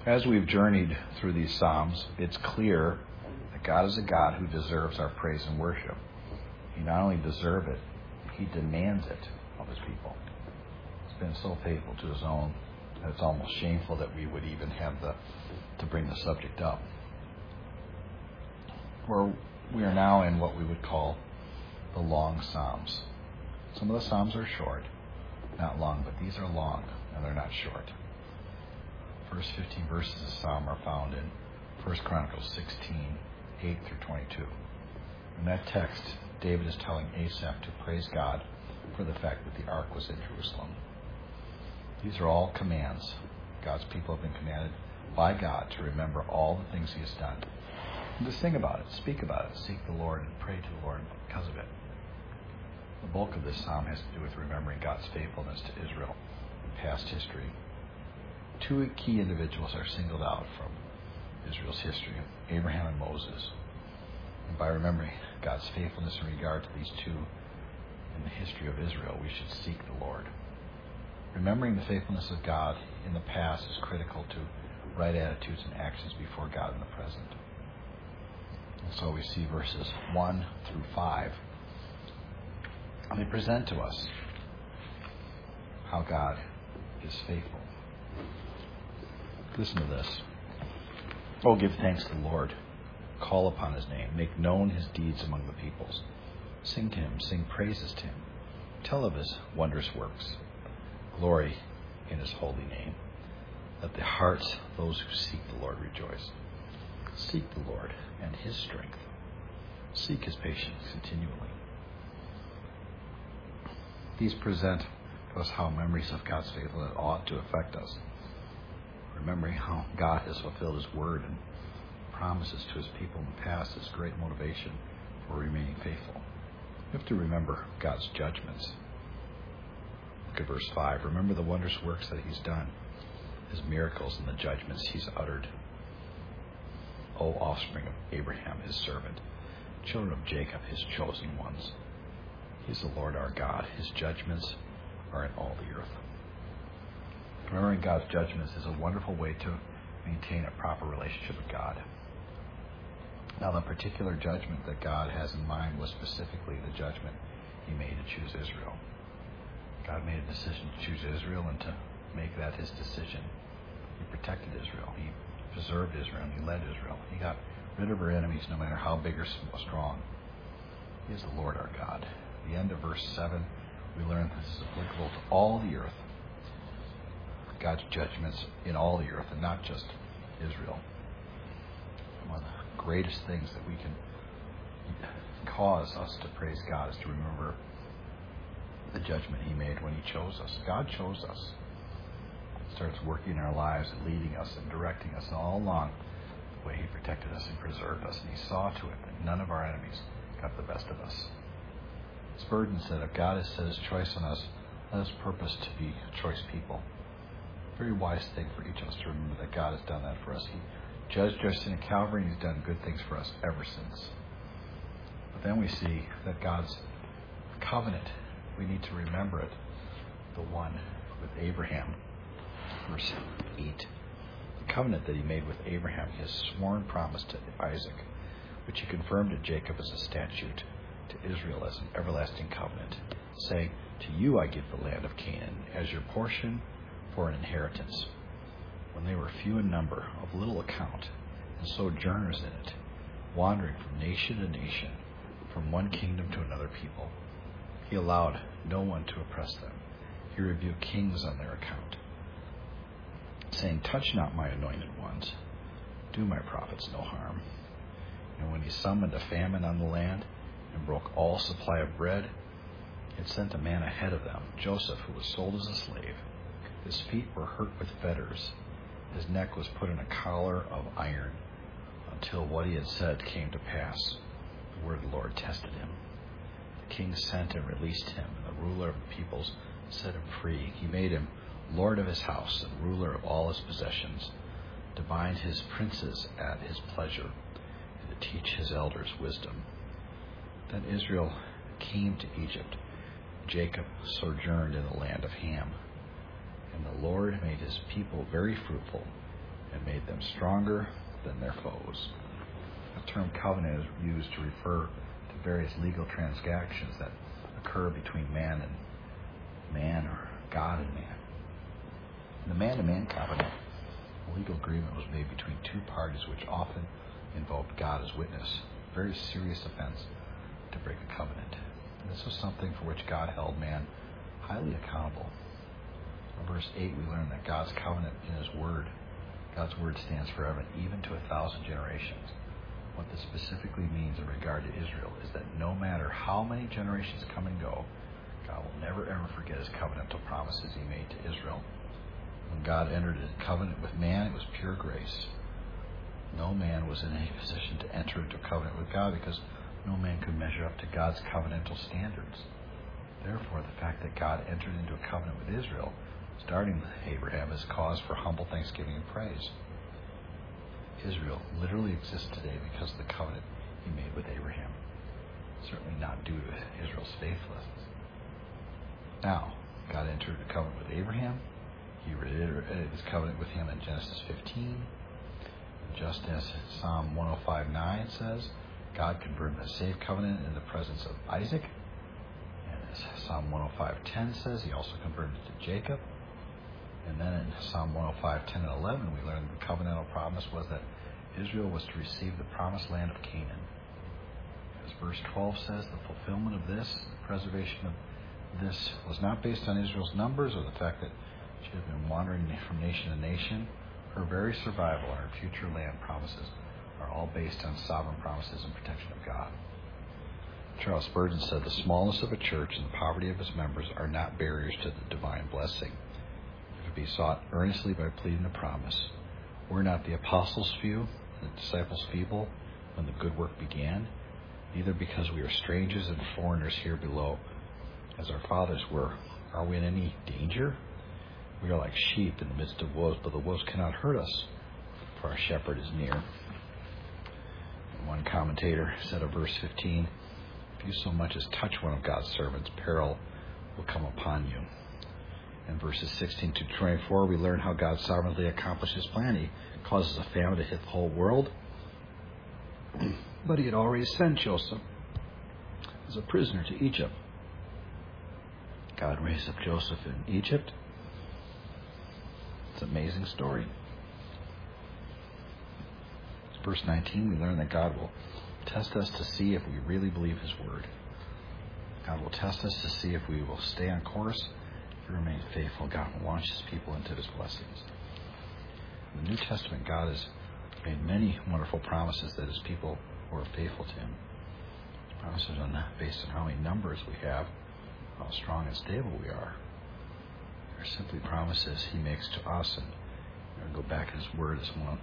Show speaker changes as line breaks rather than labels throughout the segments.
As we've journeyed through these Psalms, it's clear that God is a God who deserves our praise and worship. He not only deserves it, He demands it of His people. He's been so faithful to His own that it's almost shameful that we would even have to bring the subject up. We are now in what we would call the long Psalms. Some of the Psalms are short, not long, but these are long and they're not short. First 15 verses of the Psalm are found in 1 Chronicles 16, 8 through 22. In that text, David is telling Asaph to praise God for the fact that the ark was in Jerusalem. These are all commands. God's people have been commanded by God to remember all the things He has done. And to sing about it, speak about it, seek the Lord, and pray to the Lord because of it. The bulk of this psalm has to do with remembering God's faithfulness to Israel in past history. Two key individuals are singled out from Israel's history, Abraham and Moses. And by remembering God's faithfulness in regard to these two in the history of Israel, we should seek the Lord. Remembering the faithfulness of God in the past is critical to right attitudes and actions before God in the present. And so we see verses 1 through 5. And they present to us how God is faithful. Listen to this. Oh, give thanks to the Lord. Call upon His name. Make known His deeds among the peoples. Sing to Him. Sing praises to Him. Tell of His wondrous works. Glory in His holy name. Let the hearts of those who seek the Lord rejoice. Seek the Lord and His strength. Seek His patience continually. These present to us how memories of God's faithfulness ought to affect us. Remembering how God has fulfilled His word and promises to His people in the past is great motivation for remaining faithful. We have to remember God's judgments. Look at verse 5. Remember the wondrous works that He's done, His miracles and the judgments He's uttered. O offspring of Abraham, His servant, children of Jacob, His chosen ones. He is the Lord our God. His judgments are in all the earth. Remembering God's judgments is a wonderful way to maintain a proper relationship with God. Now, the particular judgment that God has in mind was specifically the judgment He made to choose Israel. God made a decision to choose Israel, and to make that His decision, He protected Israel. He preserved Israel, and He led Israel. He got rid of her enemies no matter how big or strong. He is the Lord our God. At the end of verse 7, we learn this is applicable to all the earth. God's judgments in all the earth and not just Israel. One of the greatest things that we can cause us to praise God is to remember the judgment He made when He chose us. God chose us. He starts working in our lives and leading us and directing us all along the way He protected us and preserved us. And He saw to it that none of our enemies got the best of us. Spurgeon said, if God has set His choice on us, let us purpose to be a choice people. Very wise thing for each of us to remember that God has done that for us. He judged our sin at Calvary, and He's done good things for us ever since. But then we see that God's covenant, we need to remember it, the one with Abraham. Verse 8. The covenant that He made with Abraham, His sworn promise to Isaac, which He confirmed to Jacob as a statute, to Israel as an everlasting covenant, saying, to you I give the land of Canaan as your portion for an inheritance. When they were few in number, of little account, and sojourners in it, wandering from nation to nation, from one kingdom to another people, He allowed no one to oppress them. He rebuked kings on their account, saying, touch not my anointed ones, do my prophets no harm. And when He summoned a famine on the land, and broke all supply of bread, it sent a man ahead of them, Joseph, who was sold as a slave. His feet were hurt with fetters. His neck was put in a collar of iron, until what He had said came to pass. The word of the Lord tested him. The king sent and released him, and the ruler of the peoples set him free. He made him lord of his house and ruler of all his possessions, to bind his princes at his pleasure, and to teach his elders wisdom. Then Israel came to Egypt. Jacob sojourned in the land of Ham. And the Lord made His people very fruitful, and made them stronger than their foes. The term covenant is used to refer to various legal transactions that occur between man and man, or God and man. In the man-to-man covenant, a legal agreement was made between two parties which often invoked God as witness, a very serious offense to break a covenant. And this was something for which God held man highly accountable. In verse 8, we learn that God's covenant in His Word, God's Word stands forever, even to 1,000 generations. What this specifically means in regard to Israel is that no matter how many generations come and go, God will never ever forget His covenantal promises He made to Israel. When God entered His covenant with man, it was pure grace. No man was in any position to enter into a covenant with God because no man could measure up to God's covenantal standards. Therefore, the fact that God entered into a covenant with Israel, starting with Abraham, is cause for humble thanksgiving and praise. Israel literally exists today because of the covenant He made with Abraham. Certainly not due to Israel's faithlessness. Now, God entered a covenant with Abraham. He reiterated His covenant with him in Genesis 15. Just as Psalm 105:9 says, God confirmed the same covenant in the presence of Isaac. And as Psalm 105:10 says, He also confirmed it to Jacob. And then in Psalm 105:10 and 11, we learned the covenantal promise was that Israel was to receive the promised land of Canaan. As verse 12 says, the fulfillment of this, the preservation of this, was not based on Israel's numbers or the fact that she had been wandering from nation to nation. Her very survival and her future land promises are all based on sovereign promises and protection of God. Charles Spurgeon said, the smallness of a church and the poverty of its members are not barriers to the divine blessing. If it be sought earnestly by pleading the promise, were not the apostles few, the disciples feeble, when the good work began? Neither because we are strangers and foreigners here below, as our fathers were, are we in any danger? We are like sheep in the midst of wolves, but the wolves cannot hurt us, for our shepherd is near. And one commentator said of verse 15, if you so much as touch one of God's servants, peril will come upon you. In verses 16 to 24, we learn how God sovereignly accomplished His plan. He causes a famine to hit the whole world. But He had already sent Joseph as a prisoner to Egypt. God raised up Joseph in Egypt. It's an amazing story. Verse 19, we learn that God will test us to see if we really believe His Word. God will test us to see if we will stay on course, if we remain faithful. God will launch His people into His blessings. In the New Testament, God has made many wonderful promises that His people who are faithful to Him. His promises are not based on how many numbers we have, how strong and stable we are. They're simply promises He makes to us, and we're going to go back in His Word this morning.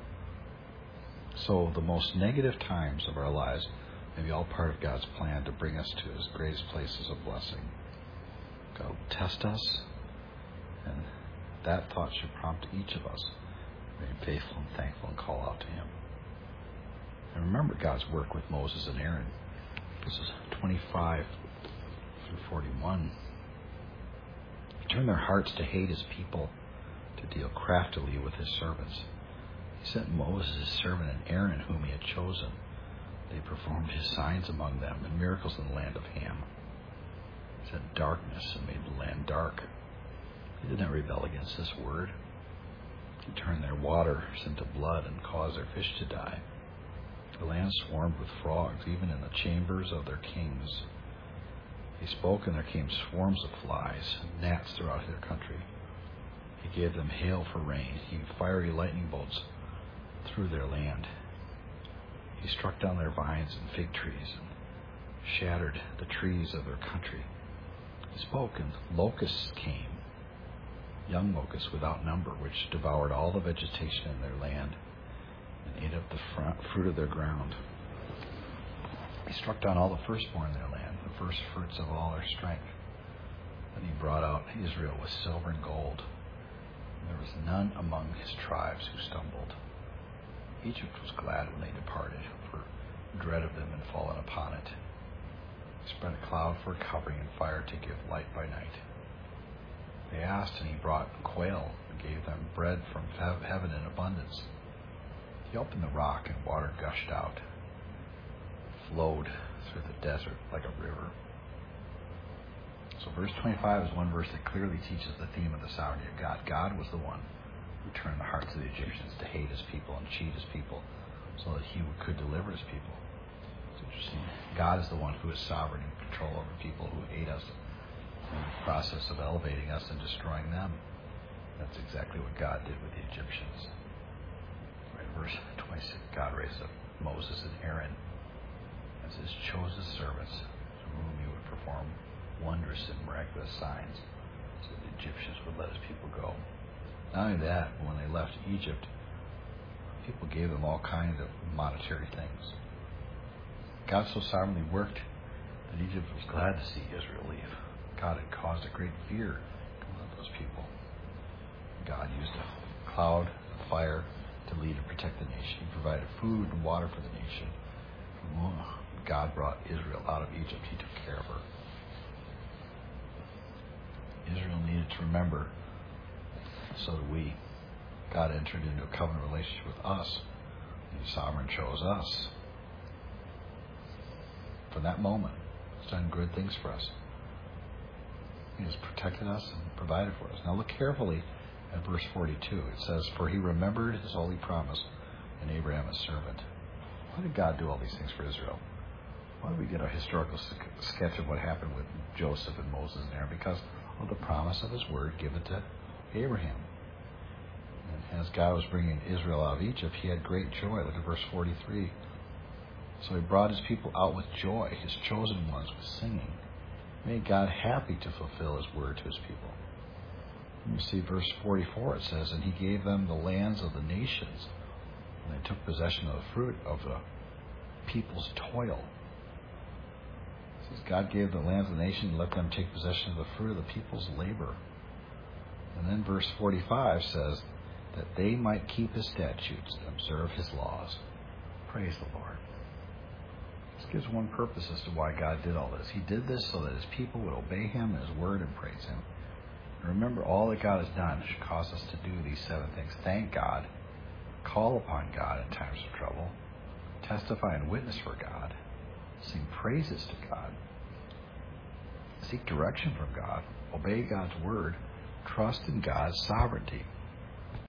So the most negative times of our lives may be all part of God's plan to bring us to His greatest places of blessing. God will test us, and that thought should prompt each of us to remain faithful and thankful and call out to Him. And remember God's work with Moses and Aaron. This is 25 through 41. He turned their hearts to hate His people, to deal craftily with His servants. He sent Moses, His servant, and Aaron, whom He had chosen. They performed His signs among them and miracles in the land of Ham. He sent darkness and made the land dark. He did not rebel against this word. He turned their waters into blood and caused their fish to die. The land swarmed with frogs, even in the chambers of their kings. He spoke, and there came swarms of flies, gnats throughout their country. He gave them hail for rain. He fiery lightning bolts through their land. He struck down their vines and fig trees and shattered the trees of their country. He spoke, and locusts came, young locusts without number, which devoured all the vegetation in their land and ate up the fruit of their ground. He struck down all the firstborn in their land, the first fruits of all their strength. Then He brought out Israel with silver and gold. And there was none among His tribes who stumbled. Egypt was glad when they departed, for dread of them had fallen upon it. He spread a cloud for a covering and fire to give light by night. They asked, and He brought quail and gave them bread from heaven in abundance. He opened the rock and water gushed out. It flowed through the desert like a river. So verse 25 is one verse that clearly teaches the theme of the sovereignty of God. God was the one who turned the hearts of the Egyptians to hate his people and cheat his people so that he could deliver his people. It's interesting. God is the one who is sovereign and control over people who hate us in the process of elevating us and destroying them. That's exactly what God did with the Egyptians. Right, verse 26, God raised up Moses and Aaron as his chosen servants through whom he would perform wondrous and miraculous signs so the Egyptians would let his people go. Not only that, when they left Egypt, people gave them all kinds of monetary things. God so sovereignly worked that Egypt was glad to see Israel leave. God had caused a great fear among those people. God used a cloud, a fire to lead and protect the nation. He provided food and water for the nation. When God brought Israel out of Egypt, he took care of her. Israel needed to remember, so do we. God entered into a covenant relationship with us. The sovereign chose us. From that moment, he's done good things for us. He has protected us and provided for us. Now look carefully at verse 42. It says, "For he remembered his holy promise in Abraham his servant." Why did God do all these things for Israel? Why do we get a historical sketch of what happened with Joseph and Moses and Aaron? Because of the promise of his word given to Abraham. And as God was bringing Israel out of Egypt, he had great joy. Look at verse 43. So he brought his people out with joy, his chosen ones with singing. He made God happy to fulfill his word to his people. And you see verse 44, it says, "And he gave them the lands of the nations, and they took possession of the fruit of the people's toil." It says God gave the lands of the nation and let them take possession of the fruit of the people's labor. And then verse 45 says that they might keep his statutes and observe his laws. Praise the Lord. This gives one purpose as to why God did all this. He did this so that his people would obey him and his word and praise him. And remember, all that God has done should cause us to do these 7 things. Thank God, call upon God in times of trouble, testify and witness for God, sing praises to God, seek direction from God, obey God's word, trust in God's sovereignty.